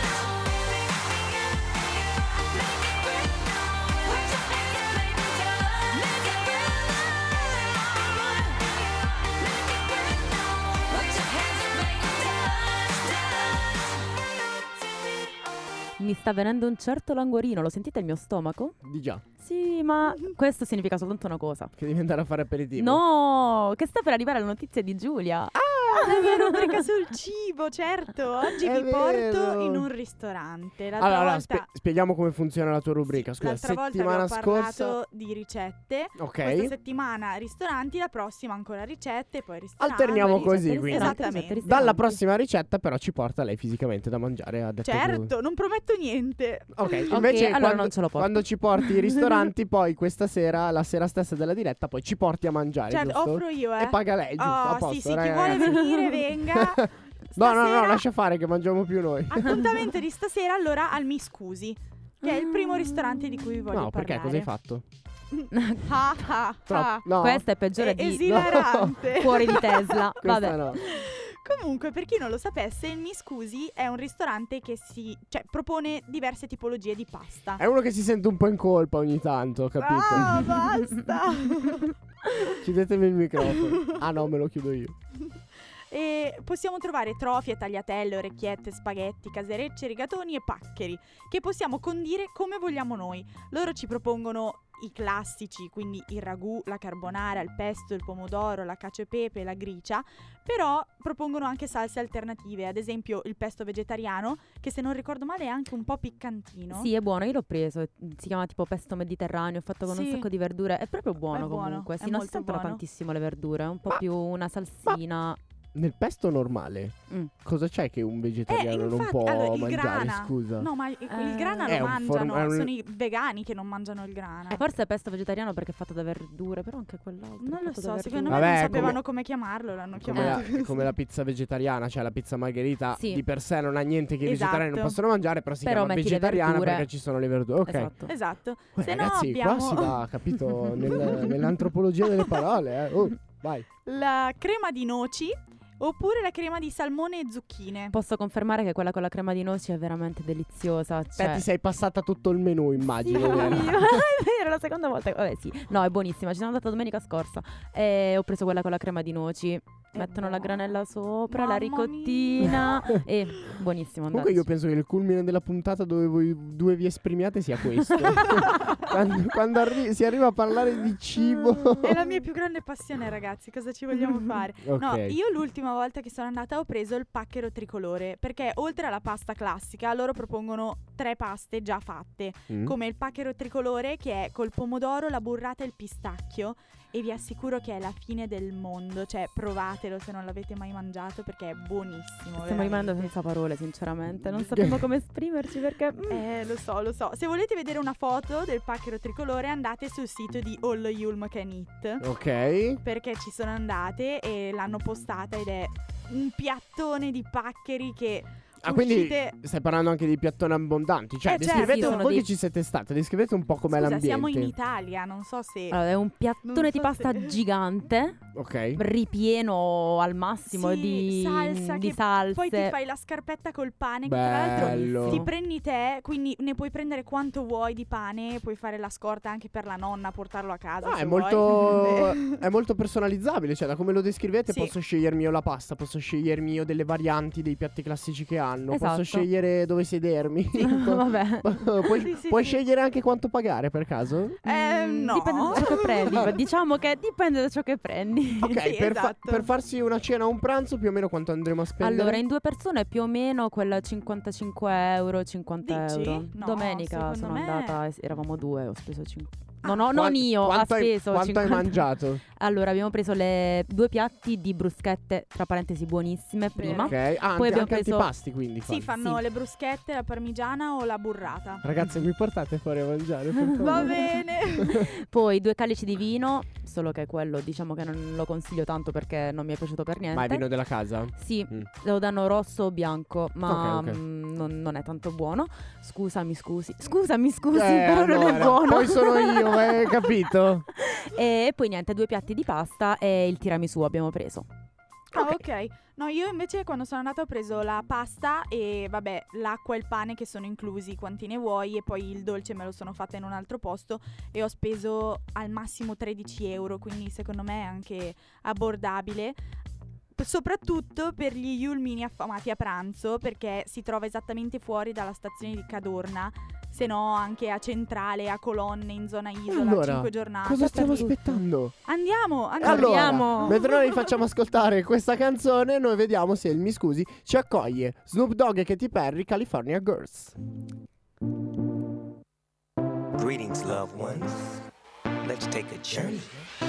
Mi sta venendo un certo languorino, lo sentite il mio stomaco? Di già. Sì, ma questo significa soltanto una cosa. Che devi andare a fare aperitivo. No, che sta per arrivare la notizia di Giulia. La mia rubrica sul cibo, certo. Oggi È vi porto vero. in un ristorante. L'altra Allora, volta, spieghiamo come funziona la tua rubrica. Scusa, l'altra volta vi settimana ho parlato scorsa. di ricette. Ok. Questa settimana ristoranti, la prossima ancora ricette e poi ristoranti. Alterniamo Ricette, così, quindi. ristorante, Esattamente. ricette, Dalla ristoranti. prossima ricetta, però, ci porta lei fisicamente da mangiare. Ha detto Certo, non prometto niente. Ok, invece allora quando, non ce lo porto. quando ci porti i ristoranti, poi questa sera, la sera stessa della diretta, poi ci porti a mangiare, Certo, giusto? offro io, E paga lei, giusto? A Oh, posto, sì, chi ragazzi. vuole venire venga. No, Stasera- lascia fare che mangiamo più noi. Appuntamento di stasera allora al Mi Scusi, che è il primo ristorante di cui vi voglio No, perché? parlare. Cosa hai fatto? Ah, ah, ah. No, Questa è peggiore di Esilarante. fuori di Tesla. questa Vabbè. no. Comunque, per chi non lo sapesse, il Mi Scusi è un ristorante che propone diverse tipologie di pasta. È uno che si sente un po' in colpa ogni tanto, ho capito? Ah, basta! Chiudetemi il microfono. Ah no, me lo chiudo io. E possiamo trovare trofie, tagliatelle, orecchiette, spaghetti, caserecce, rigatoni e paccheri, che possiamo condire come vogliamo noi. Loro ci propongono i classici, quindi il ragù, la carbonara, il pesto, il pomodoro, la cacio e pepe, la gricia, però propongono anche salse alternative, ad esempio il pesto vegetariano, che se non ricordo male è anche un po' piccantino. Sì, è buono, io l'ho preso. Si chiama tipo pesto mediterraneo, fatto con un Sì. sacco di verdure. È proprio buono È buono, comunque. è Sì, non si molto sentono buono. tantissimo le verdure, è un po' Ma- più una salsina. Nel pesto normale, cosa c'è che un vegetariano non infatti, può allora, il mangiare, grana. scusa? No, ma il grana È lo un mangiano, è un- sono i vegani che non mangiano il grana. Forse è pesto vegetariano perché è fatto da verdure, però anche quell'altro. è Non lo fatto so, da secondo verdure. me non Vabbè, sapevano come chiamarlo, l'hanno Come chiamato la, così. come la pizza vegetariana, cioè la pizza margherita Sì. di per sé non ha niente che i Esatto. vegetariani non possono mangiare, però si Però chiama metti le vegetariana verdure. perché ci sono le verdure. Ok. Esatto. Esatto. Uè, Se no ragazzi, abbiamo qua si va, capito, nell'antropologia delle parole, Oh, vai. la crema di noci oppure la crema di salmone e zucchine. Posso confermare che quella con la crema di noci è veramente deliziosa. Beh, Cioè... ti sei passata tutto il menù, immagino. Sì, vero? è vero, la seconda volta. Vabbè, sì. No, è buonissima. Ci sono andata domenica scorsa e ho preso quella con la crema di noci. Mettono la buona. granella sopra, Mamma la ricottina e buonissimo. Comunque io andateci. penso che il culmine della puntata dove voi due vi esprimiate sia questo. quando si arriva a parlare di cibo. È la mia più grande passione, ragazzi. Cosa ci vogliamo fare? Ok. No, io l'ultima volta che sono andata ho preso il pacchero tricolore, perché oltre alla pasta classica loro propongono 3 paste già fatte, Mm. come il pacchero tricolore che è col pomodoro, la burrata e il pistacchio, e vi assicuro che è la fine del mondo, cioè provatelo se non l'avete mai mangiato perché è buonissimo. Stiamo veramente. rimanendo senza parole, sinceramente. Non sappiamo come esprimerci perché. Lo so. Se volete vedere una foto del pacchero tricolore andate sul sito di All Yulm Can Eat, Ok. perché ci sono andate e l'hanno postata ed è un piattone di paccheri che Ah, quindi uscite... stai parlando anche di piattoni abbondanti. Cioè, certo. descrivete Sì, sono voi dei- che ci siete state, descrivete un po' com'è Scusa, l'ambiente. siamo in Italia, non so se... Allora, è un piattone Non di so pasta se- gigante, Ok. ripieno al massimo Sì, di salsa di che salse. Poi ti fai la scarpetta col pane, che tra l'altro Bello. ti prendi te, quindi ne puoi prendere quanto vuoi di pane, puoi fare la scorta anche per la nonna, portarlo a casa. Ah, se è vuoi. molto, è molto personalizzabile, cioè da come lo descrivete Sì. posso scegliermi io la pasta, posso scegliermi io delle varianti dei piatti classici che hanno, Esatto. posso scegliere dove sedermi. Vabbè. puoi Sì, puoi sì. scegliere anche quanto pagare per caso? No. Dipende da ciò che prendi. Diciamo che dipende da ciò che prendi. Ok, Sì, esatto. per farsi una cena o un pranzo più o meno quanto andremo a spendere? Allora, in 2 persone più o meno quella 55 euro, 50 Dici? euro. No, Domenica secondo sono me- andata, eravamo 2, ho speso 5. Non io, ha speso quanto hai 50. mangiato? Allora, abbiamo preso le 2 piatti di bruschette, tra parentesi buonissime, prima. Ok, Poi abbiamo anche preso antipasti quindi Sì, fanno le bruschette, la parmigiana o la burrata. Ragazze, mi portate fuori a mangiare, per favore? Va bene. poi 2 calici di vino, solo che quello diciamo che non lo consiglio tanto perché non mi è piaciuto per niente. Ma è vino della casa? Sì, Mm. lo danno rosso o bianco, ma Ok. non è tanto buono. Scusami, scusi, però non è allora, buono. Poi sono io, hai capito? E poi niente, 2 piatti di pasta e il tiramisù abbiamo preso. Ah, ok. No, io invece quando sono andata ho preso la pasta e vabbè, l'acqua e il pane che sono inclusi, quanti ne vuoi, e poi il dolce me lo sono fatta in un altro posto e ho speso al massimo 13 euro, quindi secondo me è anche abbordabile. Soprattutto per gli Yulmini affamati a pranzo, perché si trova esattamente fuori dalla stazione di Cadorna, se no anche a Centrale, a Colonne, in zona Isola, Allora, 5 giornate. cosa stiamo dappertutto. aspettando? Andiamo. Allora, Andiamo. mentre noi vi facciamo ascoltare questa canzone, noi vediamo se il Mi Scusi ci accoglie. Snoop Dogg e Katy Perry, California Girls. Greetings, loved ones. Let's take a journey.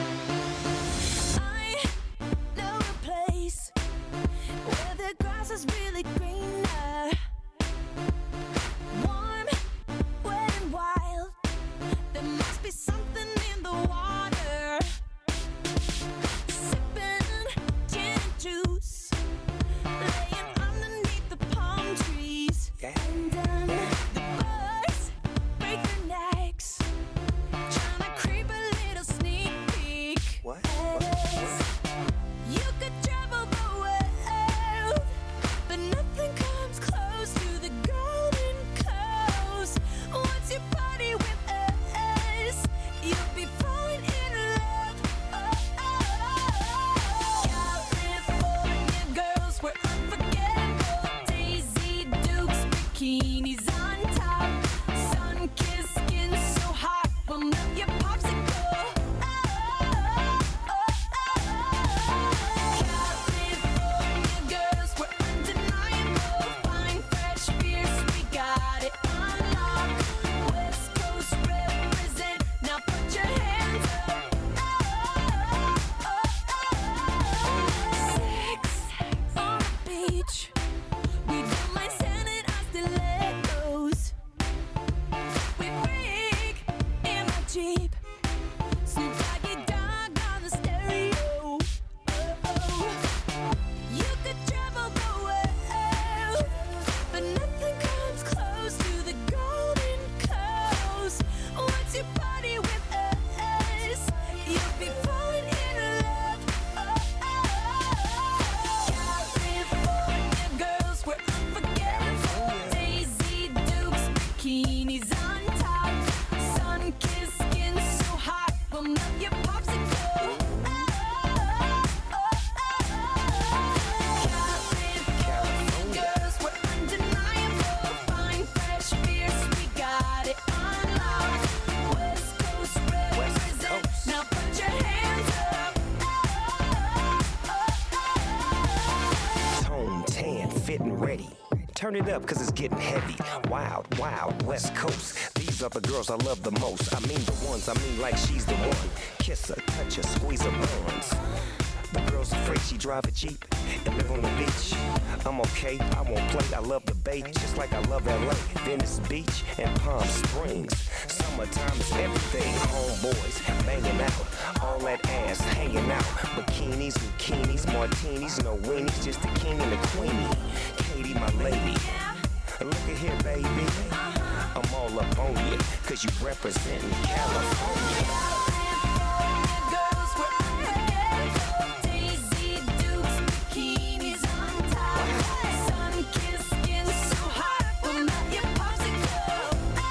I know a place where the grass is really greener, warm, wet and wild. There must be something in the water. Sipping gin and juice, laying underneath the palm trees. Yeah. And the birds break their necks, trying to creep a little sneak peek. What? You could travel the world, but nothing comes close to the Golden Coast. Once you party with us, you'll be falling in love. California girls, we're unforgettable. Daisy Dukes, bikinis on top, sun-kissed skin so hot, we'll melt your popsicle. California girls, we're undeniable. Fine, fresh beers, we got it on lock. West Coast represent, now put your hands up. Sex on the beach, we don't mind sanding our stilettos. We freak in the Jeep, Snoop Doggy Dogg on the stereo. You could travel the world, but nothing comes close to the Golden Coast. Once you party with us, you'll be falling in love. California girls, we're unforgettable. Daisy Dukes, bikinis on top, sun-kissed skin so hot, we'll melt your popsicle. California girls, we're undeniable. Fine, fresh beers, we got it on lock. West Coast represent, now put your hands up. Tone tan, fit and ready. Turn it up cause it's getting heavy. Wild, wild, West Coast. These are the girls I love the most. I mean the ones, I mean like she's the one. Kiss her, touch her, squeeze her buns. The girl's afraid she drive a Jeep and live on the beach. I'm okay, I won't play, I love the bay, just like I love LA, Venice Beach and Palm Springs. Summertime is everything, homeboys banging out, all that ass hanging out. Bikinis, bikinis, martinis, no weenies, just the king and the queenie. Katie, my lady, look at here, baby. I'm all up on you, cause you representing California. Girls, we're unforgettable. Daisy Dukes, bikinis on top, sun-kissed skin so hot, we'll melt your popsicle.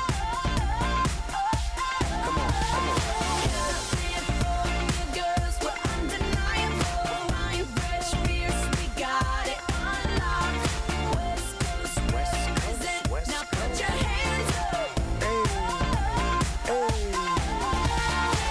California girls, we're undeniable. Fine, fresh beers, we got it on lock. West Coast represent, now put your hands up.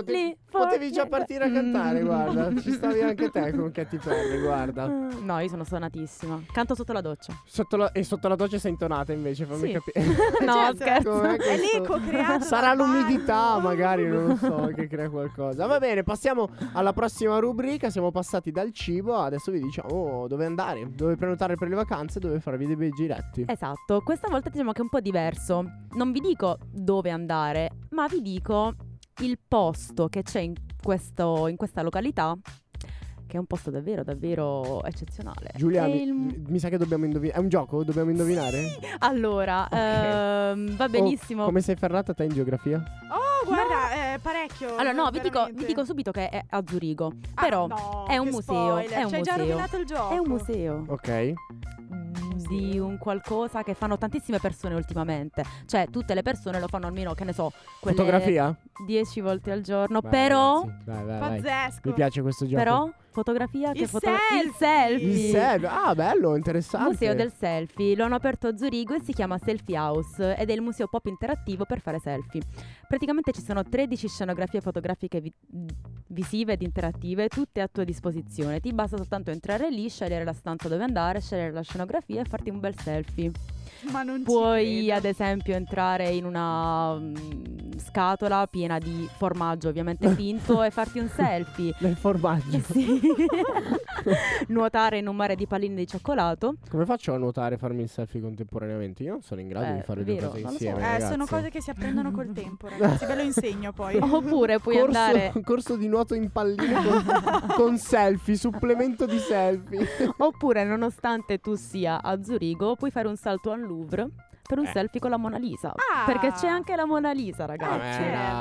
potevi già partire a cantare, guarda. Ci stavi anche te con Katy Perry, guarda. No, io sono suonatissima. Canto sotto la doccia. Sotto la doccia sei intonata invece, fammi Sì. capire. No, scherzo. Com'è È lì questo? co-creato Sarà da l'umidità, Marco. magari, non lo so, che crea qualcosa. Va bene, passiamo alla prossima rubrica. Siamo passati dal cibo, adesso vi diciamo dove andare, dove prenotare per le vacanze, dove farvi dei bei giretti. Esatto, questa volta diciamo che è un po' diverso. Non vi dico dove andare, ma vi dico il posto che c'è in questa località, che è un posto davvero, davvero eccezionale. Giulia, È mi sa che dobbiamo indovinare. È un gioco? Dobbiamo indovinare? Allora, va benissimo. Come sei ferrata te in geografia? Oh, guarda, parecchio. Allora, no, vi veramente. dico subito che è a Zurigo. Ah, Però no, è un che museo. spoiler. È un Ci hai già museo. rovinato il gioco. È un museo Ok. di un qualcosa che fanno tantissime persone ultimamente. Cioè, tutte le persone lo fanno almeno, che ne so, quelle Fotografia? 10 volte al giorno. Vai, Però, ragazzi, vai. Pazzesco. Mi piace questo gioco. però, fotografia Il che selfie! il selfie. Il selfie. Ah, bello, interessante. Museo del selfie, lo hanno aperto a Zurigo e si chiama Selfie House ed è il museo pop interattivo per fare selfie. Praticamente ci sono 13 scenografie fotografiche visive ed interattive, tutte a tua disposizione. Ti basta soltanto entrare lì, scegliere la stanza dove andare, scegliere la scenografia e farti un bel selfie. Ma non ci Puoi credo. ad esempio entrare in una scatola piena di formaggio ovviamente finto e farti un selfie. Nel formaggio. Sì. Nuotare in un mare di palline di cioccolato. Come faccio a nuotare e farmi il selfie contemporaneamente? Io non sono in grado di fare le due vero, cose non lo so. insieme. ragazzi. Sono cose che si apprendono col tempo, ragazzi. Ve lo insegno poi. Oppure puoi andare corso di nuoto in palline con selfie, supplemento di selfie. Oppure, nonostante tu sia a Zurigo, puoi fare un salto al Louvre per un selfie con la Mona Lisa. Ah! Perché c'è anche la Mona Lisa, ragazzi.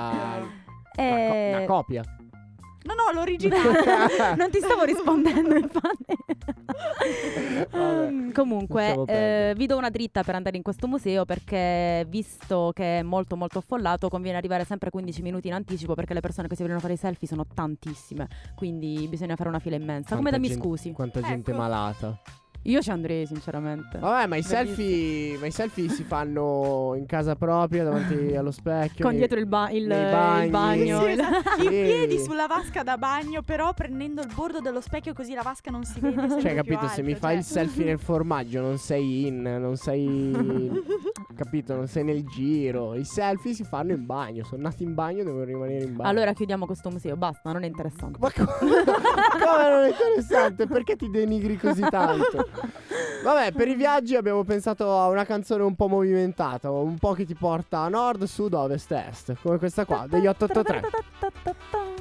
Una copia. No, l'originale. Non ti stavo rispondendo, infatti. Vabbè, Comunque, lasciamo perdere. vi do una dritta per andare in questo museo perché, visto che è molto molto affollato, conviene arrivare sempre 15 minuti in anticipo perché le persone che si vogliono fare i selfie sono tantissime. Quindi bisogna fare una fila immensa. Come da Mi Scusi. Quanta gente Ecco. malata. Io ci andrei, sinceramente. Vabbè, ma i Bellissimo. selfie si fanno in casa propria, davanti allo specchio. Con dietro il nei bagno. bagni. Sì, esatto. Sì. In piedi sulla vasca da bagno, però prendendo il bordo dello specchio così la vasca non si vede. sempre Cioè, più capito, alto, se mi fai il selfie nel formaggio non sei non sei capito, non sei nel giro. I selfie si fanno in bagno, sono nati in bagno, devono rimanere in bagno. Allora chiudiamo questo museo, basta, non è interessante. Ma come non è interessante? Perché ti denigri così tanto? Vabbè, per i viaggi abbiamo pensato a una canzone un po' movimentata, un po' che ti porta a nord, sud, ovest, est, come questa qua, degli 883.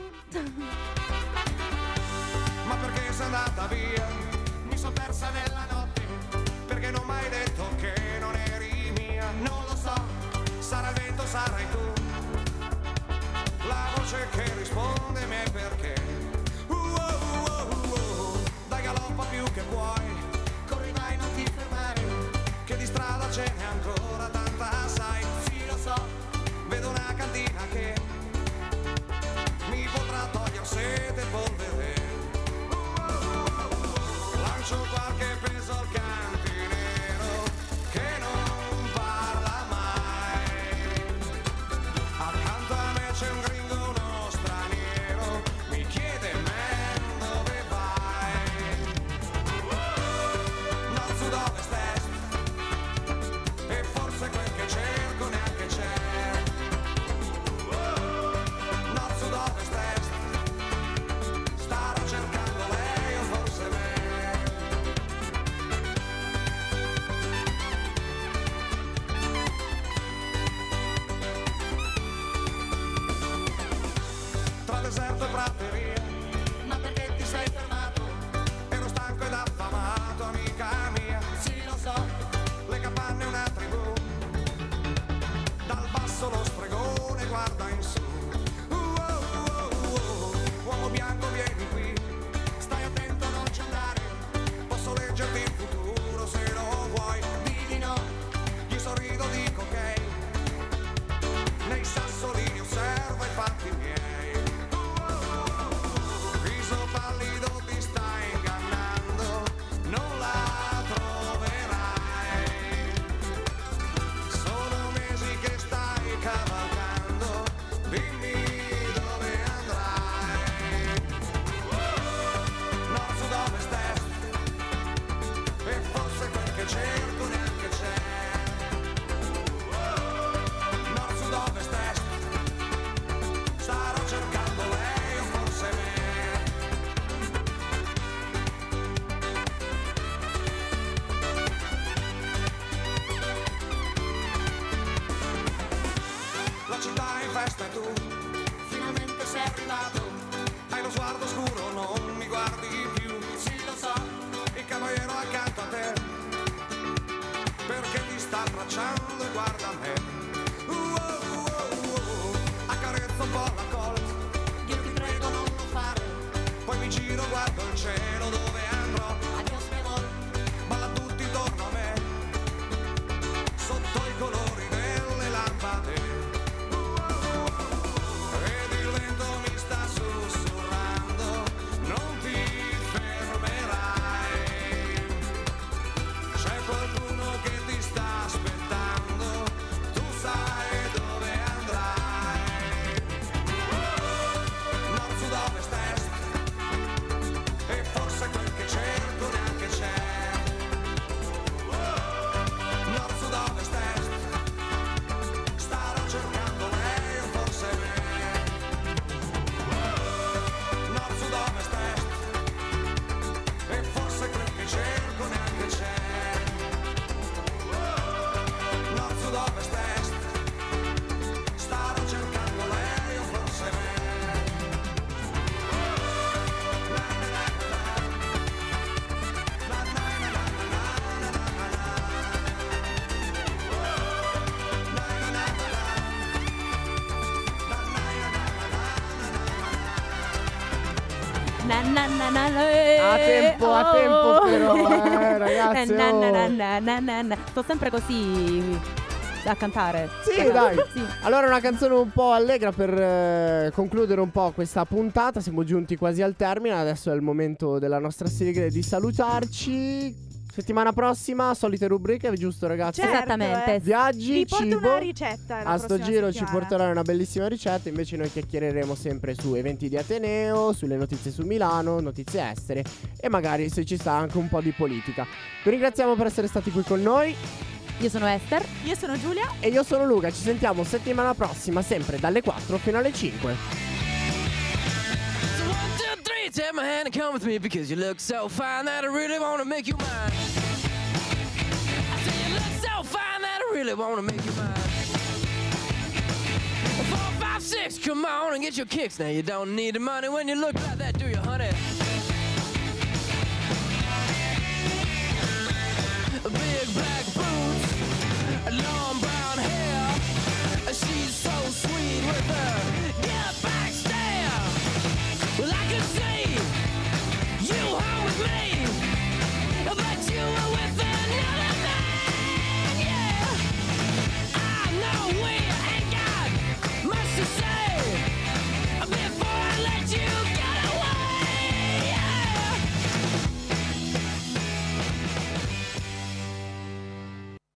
Ma perché sei andata via? Mi son persa nella notte. Perché non m'hai detto che non eri mia? Non lo so, sarà il vento, sarai tu. La voce che risponde me perché. Dai, galoppa più che puoi. Corri, vai, non ti fermare. Che di strada ce n'è ancora tanta, sai. Sì, lo so, vedo una cantina che mi potrà togliere sete e polvere. Lancio qualche peso al cantinero che non parla mai. Accanto a me c'è un gringo, uno straniero. Mi chiede baciando e guarda me. Accarezzo un po' la colla, io ti prego non lo fare. Poi mi giro, guardo il cielo dove andrò. Adios mi amor, balla tutti intorno a me, sotto i colori delle lampade. Ed il vento mi sta sussurrando, non ti fermerai. C'è qualcuno che ti sta aspettando, tu sai dove andrai. Nord, sud, ovest, est, e forse quel che cerco neanche c'è. Nord, sud, ovest, est, starò cercando lei o forse me. Nord, sud, ovest, est, e forse quel che cerco neanche c'è. Nord, sud, ovest, est, starò cercando lei o forse me. A tempo però, ragazzi. Sto sempre così a cantare. Sì, dai. Sì. Allora una canzone un po' allegra per concludere un po' questa puntata. Siamo giunti quasi al termine. Adesso è il momento della nostra sigla di salutarci. Settimana prossima, solite rubriche, giusto ragazzi? Certo, Esattamente. Viaggi, Vi porto cibo. una ricetta la A sto prossima giro ci settimana. porterai una bellissima ricetta. Invece noi chiacchiereremo sempre su eventi di Ateneo, sulle notizie su Milano, notizie estere e magari se ci sta anche un po' di politica. Vi ringraziamo per essere stati qui con noi. Io sono Esther. Io sono Giulia. E io sono Luca. Ci sentiamo settimana prossima, sempre dalle 4 fino alle 5. So 1, 2, 3, take my hand and come with me because you look so fine that I really wanna make you mine. I say you look so fine that I really wanna make you mine. 4, 5, 6, come on and get your kicks. Now you don't need the money when you look like that, do you, honey?